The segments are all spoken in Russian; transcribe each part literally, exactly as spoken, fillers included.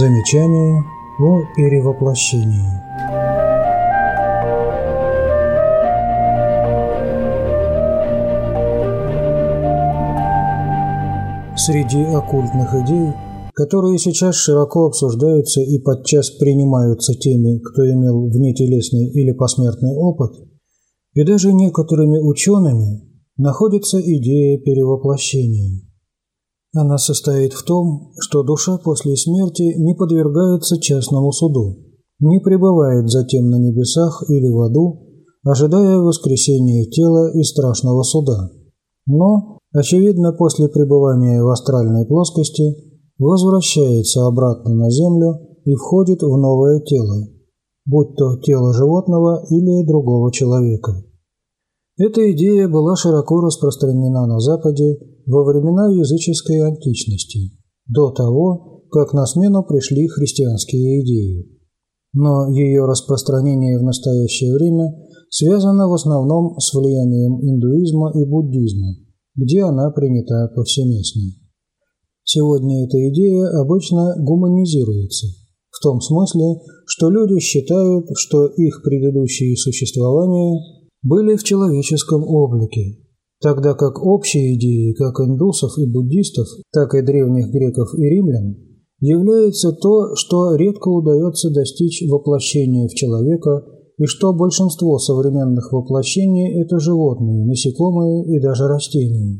Замечание о перевоплощении. Среди оккультных идей, которые сейчас широко обсуждаются и подчас принимаются теми, кто имел внетелесный или посмертный опыт, и даже некоторыми учеными, находится идея перевоплощения. Она состоит в том, что душа после смерти не подвергается частному суду, не пребывает затем на небесах или в аду, ожидая воскресения тела и страшного суда, но, очевидно, после пребывания в астральной плоскости возвращается обратно на землю и входит в новое тело, будь то тело животного или другого человека. Эта идея была широко распространена на Западе во времена языческой античности, до того, как на смену пришли христианские идеи. Но ее распространение в настоящее время связано в основном с влиянием индуизма и буддизма, где она принята повсеместно. Сегодня эта идея обычно гуманизируется, в том смысле, что люди считают, что их предыдущие существования были в человеческом облике, тогда как общие идеи как индусов и буддистов, так и древних греков и римлян является то, что редко удается достичь воплощения в человека, и что большинство современных воплощений – это животные, насекомые и даже растения.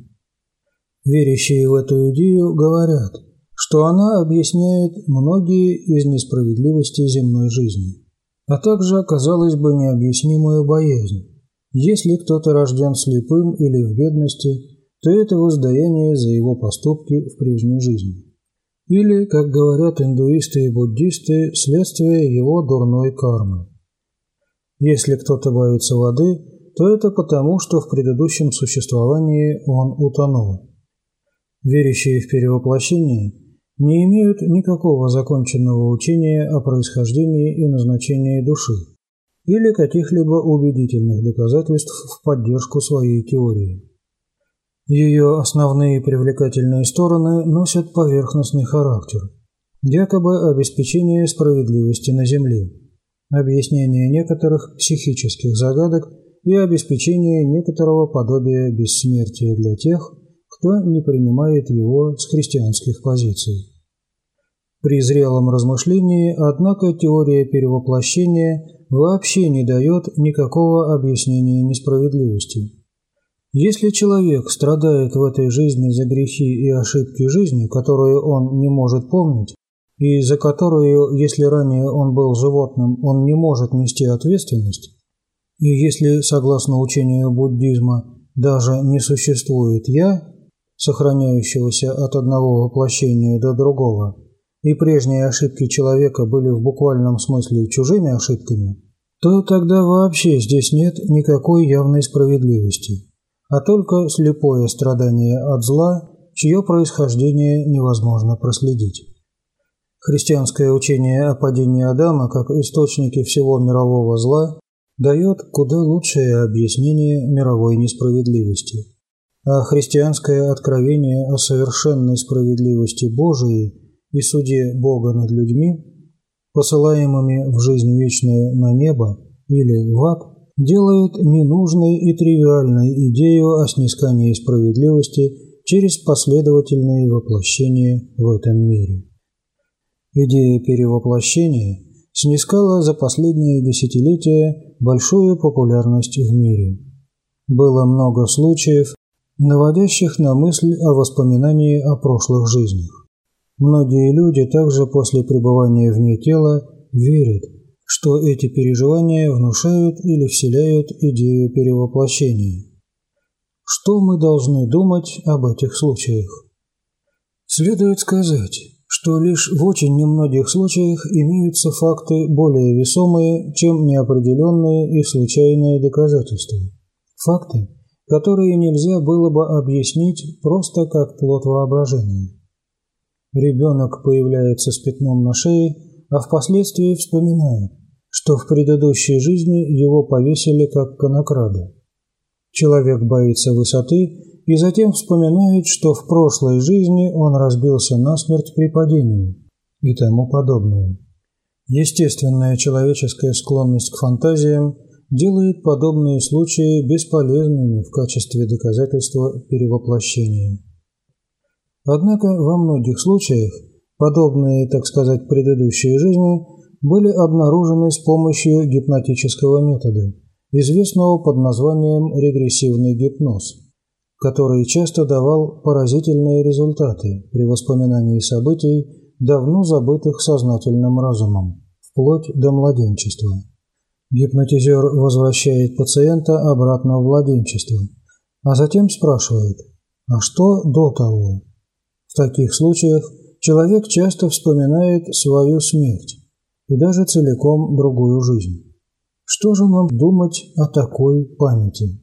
Верящие в эту идею говорят, что она объясняет многие из несправедливостей земной жизни, а также, казалось бы, необъяснимую боязнь. Если кто-то рожден слепым или в бедности, то это воздаяние за его поступки в прежней жизни. Или, как говорят индуисты и буддисты, следствие его дурной кармы. Если кто-то боится воды, то это потому, что в предыдущем существовании он утонул. Верящие в перевоплощение не имеют никакого законченного учения о происхождении и назначении души или каких-либо убедительных доказательств в поддержку своей теории. Ее основные привлекательные стороны носят поверхностный характер, якобы обеспечение справедливости на Земле, объяснение некоторых психических загадок и обеспечение некоторого подобия бессмертия для тех, кто не принимает его с христианских позиций. При зрелом размышлении, однако, теория перевоплощения вообще не дает никакого объяснения несправедливости. Если человек страдает в этой жизни за грехи и ошибки жизни, которую он не может помнить, и за которую, если ранее он был животным, он не может нести ответственность, и если, согласно учению буддизма, даже не существует «я», сохраняющегося от одного воплощения до другого, и прежние ошибки человека были в буквальном смысле чужими ошибками, то тогда вообще здесь нет никакой явной справедливости, а только слепое страдание от зла, чье происхождение невозможно проследить. Христианское учение о падении Адама как источнике всего мирового зла дает куда лучшее объяснение мировой несправедливости. А христианское откровение о совершенной справедливости Божией и суде Бога над людьми, посылаемыми в жизнь вечную на небо или в ад, делает ненужной и тривиальной идею о снискании справедливости через последовательные воплощения в этом мире. Идея перевоплощения снискала за последние десятилетия большую популярность в мире. Было много случаев, наводящих на мысль о воспоминании о прошлых жизнях. Многие люди также после пребывания вне тела верят, что эти переживания внушают или вселяют идею перевоплощения. Что мы должны думать об этих случаях? Следует сказать, что лишь в очень немногих случаях имеются факты более весомые, чем неопределенные и случайные доказательства. Факты, которые нельзя было бы объяснить просто как плод воображения. Ребенок появляется с пятном на шее, а впоследствии вспоминает, что в предыдущей жизни его повесили как конокрада. Человек боится высоты и затем вспоминает, что в прошлой жизни он разбился насмерть при падении, и тому подобное. Естественная человеческая склонность к фантазиям делает подобные случаи бесполезными в качестве доказательства перевоплощения. Однако во многих случаях подобные, так сказать, предыдущие жизни были обнаружены с помощью гипнотического метода, известного под названием регрессивный гипноз, который часто давал поразительные результаты при воспоминании событий, давно забытых сознательным разумом, вплоть до младенчества. Гипнотизер возвращает пациента обратно в младенчество, а затем спрашивает: «А что до того?». В таких случаях человек часто вспоминает свою смерть и даже целиком другую жизнь. Что же нам думать о такой памяти?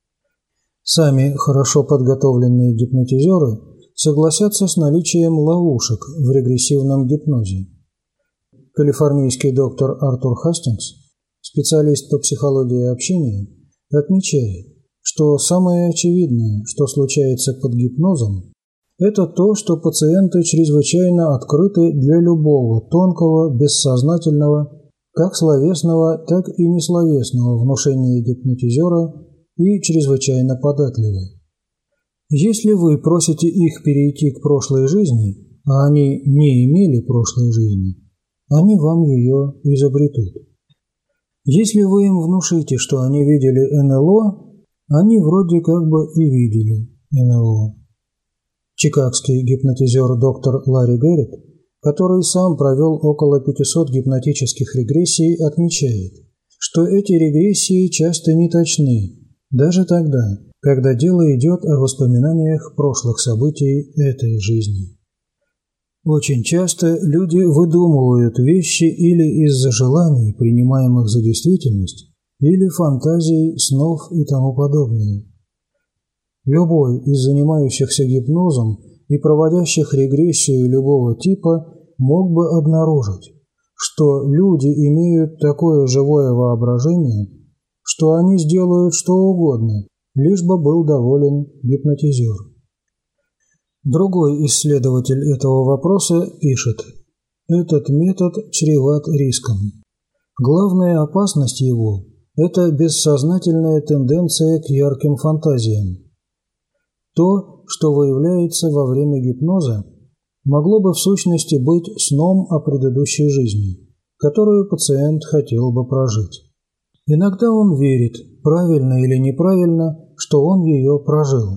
Сами хорошо подготовленные гипнотизеры согласятся с наличием ловушек в регрессивном гипнозе. Калифорнийский доктор Артур Хастингс, специалист по психологии общения, отмечает, что самое очевидное, что случается под гипнозом, это то, что пациенты чрезвычайно открыты для любого тонкого, бессознательного, как словесного, так и несловесного внушения гипнотизера и чрезвычайно податливы. Если вы просите их перейти к прошлой жизни, а они не имели прошлой жизни, они вам ее изобретут. Если вы им внушите, что они видели эн эл о, они вроде как бы и видели эн эл о. Чикагский гипнотизер доктор Ларри Гэррет, который сам провел около пятисот гипнотических регрессий, отмечает, что эти регрессии часто не точны, даже тогда, когда дело идет о воспоминаниях прошлых событий этой жизни. Очень часто люди выдумывают вещи или из-за желаний, принимаемых за действительность, или фантазий, снов и тому подобное. Любой из занимающихся гипнозом и проводящих регрессию любого типа мог бы обнаружить, что люди имеют такое живое воображение, что они сделают что угодно, лишь бы был доволен гипнотизер. Другой исследователь этого вопроса пишет: «Этот метод чреват риском. Главная опасность его – это бессознательная тенденция к ярким фантазиям. То, что выявляется во время гипноза, могло бы в сущности быть сном о предыдущей жизни, которую пациент хотел бы прожить. Иногда он верит, правильно или неправильно, что он ее прожил».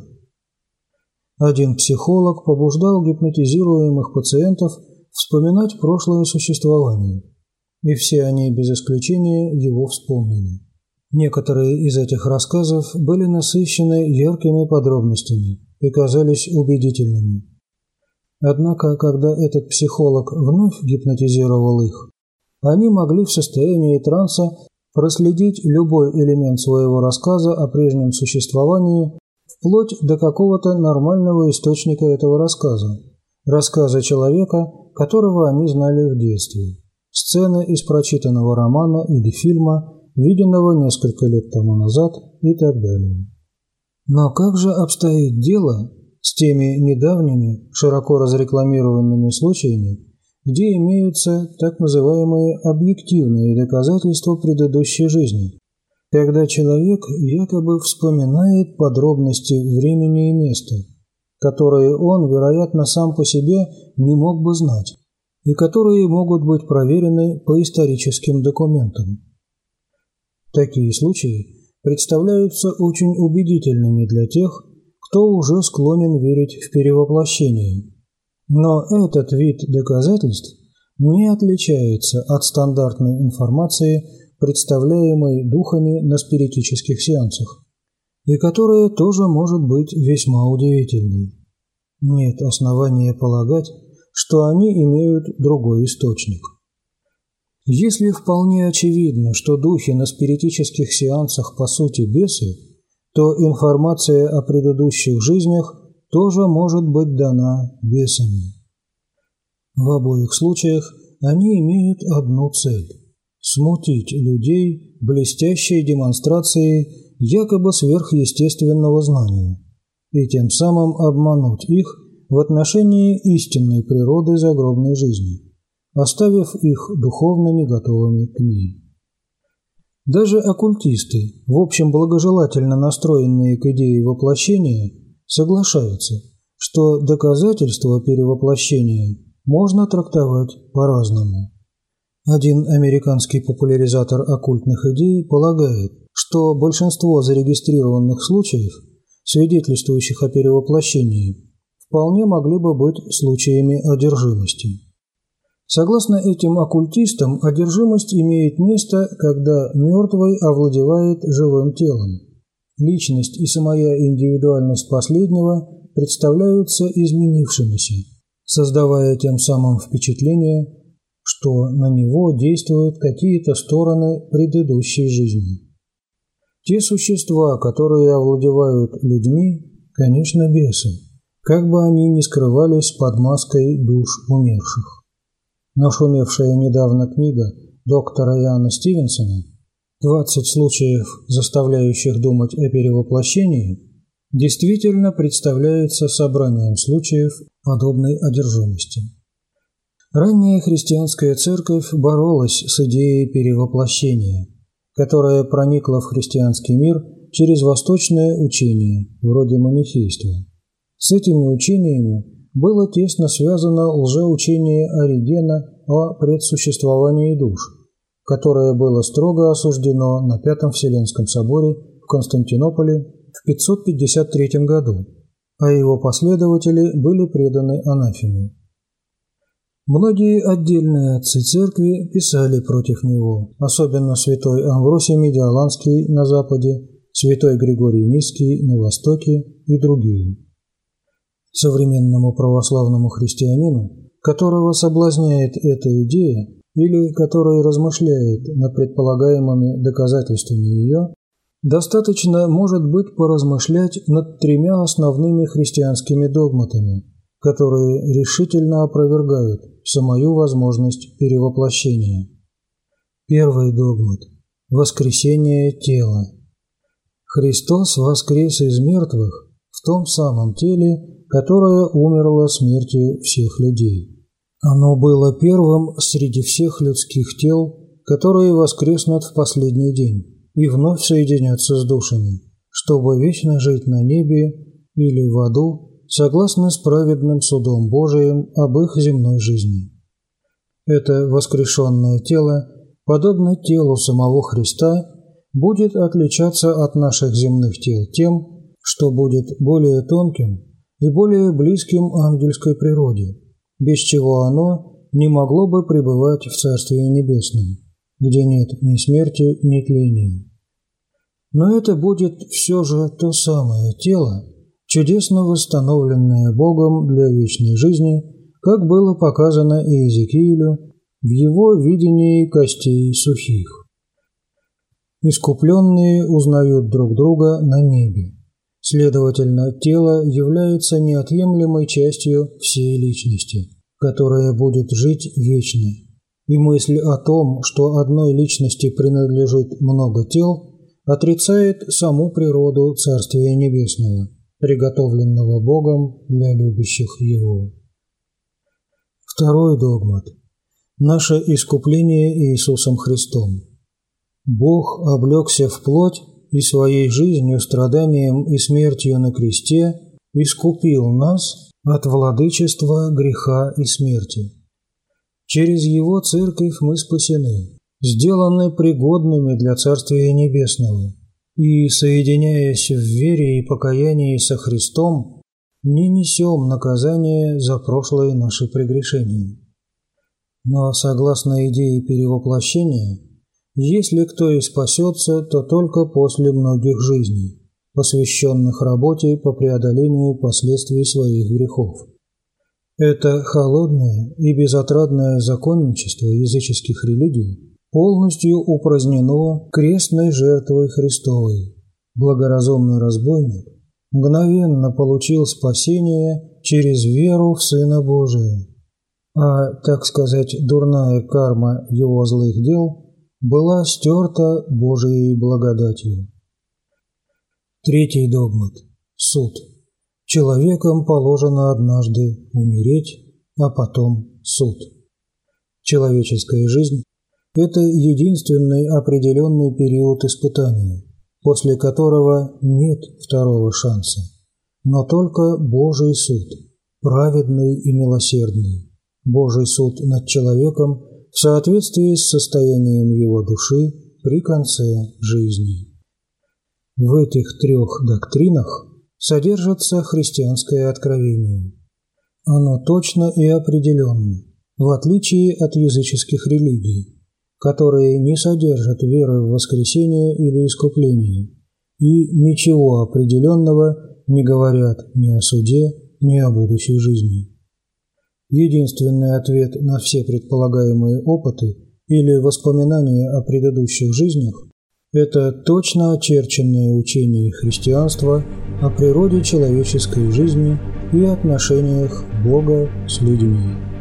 Один психолог побуждал гипнотизируемых пациентов вспоминать прошлое существование, и все они без исключения его вспомнили. Некоторые из этих рассказов были насыщены яркими подробностями и казались убедительными. Однако, когда этот психолог вновь гипнотизировал их, они могли в состоянии транса проследить любой элемент своего рассказа о прежнем существовании вплоть до какого-то нормального источника этого рассказа, рассказа человека, которого они знали в детстве, сцены из прочитанного романа или фильма, виденного несколько лет тому назад и так далее. Но как же обстоит дело с теми недавними, широко разрекламированными случаями, где имеются так называемые объективные доказательства предыдущей жизни, когда человек якобы вспоминает подробности времени и места, которые он, вероятно, сам по себе не мог бы знать, и которые могут быть проверены по историческим документам? Такие случаи представляются очень убедительными для тех, кто уже склонен верить в перевоплощение. Но этот вид доказательств не отличается от стандартной информации, представляемой духами на спиритических сеансах, и которая тоже может быть весьма удивительной. Нет основания полагать, что они имеют другой источник. Если вполне очевидно, что духи на спиритических сеансах по сути бесы, то информация о предыдущих жизнях тоже может быть дана бесами. В обоих случаях они имеют одну цель – смутить людей блестящей демонстрацией якобы сверхъестественного знания и тем самым обмануть их в отношении истинной природы загробной жизни, оставив их духовно не готовыми к ней. Даже оккультисты, в общем благожелательно настроенные к идее воплощения, соглашаются, что доказательства перевоплощения можно трактовать по-разному. Один американский популяризатор оккультных идей полагает, что большинство зарегистрированных случаев, свидетельствующих о перевоплощении, вполне могли бы быть случаями одержимости. Согласно этим оккультистам, одержимость имеет место, когда мертвый овладевает живым телом. Личность и самая индивидуальность последнего представляются изменившимися, создавая тем самым впечатление, что на него действуют какие-то стороны предыдущей жизни. Те существа, которые овладевают людьми, конечно, бесы, как бы они ни скрывались под маской душ умерших. Нашумевшая недавно книга доктора Иоанна Стивенсона «двадцать случаев, заставляющих думать о перевоплощении», действительно представляется собранием случаев подобной одержимости. Ранняя христианская церковь боролась с идеей перевоплощения, которая проникла в христианский мир через восточное учение, вроде манихейства. С этими учениями было тесно связано лжеучение Оригена о предсуществовании душ, которое было строго осуждено на Пятом Вселенском соборе в Константинополе в пятьсот пятьдесят третьем году, а его последователи были преданы анафеме. Многие отдельные отцы церкви писали против него, особенно святой Амвросий Медиаланский на Западе, святой Григорий Низкий на Востоке и другие. Современному православному христианину, которого соблазняет эта идея или который размышляет над предполагаемыми доказательствами ее, достаточно, может быть, поразмышлять над тремя основными христианскими догматами, которые решительно опровергают самую возможность перевоплощения. Первый догмат – воскресение тела. Христос воскрес из мертвых в том самом теле, которое умерло смертью всех людей. Оно было первым среди всех людских тел, которые воскреснут в последний день и вновь соединятся с душами, чтобы вечно жить на небе или в аду, согласно с праведным судом Божиим об их земной жизни. Это воскрешенное тело, подобно телу самого Христа, будет отличаться от наших земных тел тем, что будет более тонким и более близким ангельской природе, без чего оно не могло бы пребывать в Царстве Небесном, где нет ни смерти, ни тления. Но это будет все же то самое тело, чудесно восстановленное Богом для вечной жизни, как было показано Иезекиилю в его видении костей сухих. Искупленные узнают друг друга на небе. Следовательно, тело является неотъемлемой частью всей личности, которая будет жить вечно. И мысль о том, что одной личности принадлежит много тел, отрицает саму природу Царствия Небесного, приготовленного Богом для любящих Его. Второй догмат – наше искупление Иисусом Христом. Бог облегся в плоть и своей жизнью, страданием и смертью на кресте искупил нас от владычества греха и смерти. Через Его Церковь мы спасены, сделаны пригодными для Царствия Небесного, и, соединяясь в вере и покаянии со Христом, не несем наказание за прошлые наши прегрешения. Но, согласно идее перевоплощения, если кто и спасется, то только после многих жизней, посвященных работе по преодолению последствий своих грехов. Это холодное и безотрадное законничество языческих религий полностью упразднено крестной жертвой Христовой. Благоразумный разбойник мгновенно получил спасение через веру в Сына Божия, а, так сказать, дурная карма его злых дел была стерта Божией благодатью. Третий догмат – суд. Человеком положено однажды умереть, а потом суд. Человеческая жизнь – это единственный определенный период испытания, после которого нет второго шанса, но только Божий суд, праведный и милосердный, Божий суд над человеком в соответствии с состоянием его души при конце жизни. В этих трех доктринах содержится христианское откровение. Оно точно и определенно, в отличие от языческих религий, которые не содержат веры в воскресение или искупление и ничего определенного не говорят ни о суде, ни о будущей жизни. Единственный ответ на все предполагаемые опыты или воспоминания о предыдущих жизнях – это точно очерченное учение христианства о природе человеческой жизни и отношениях Бога с людьми.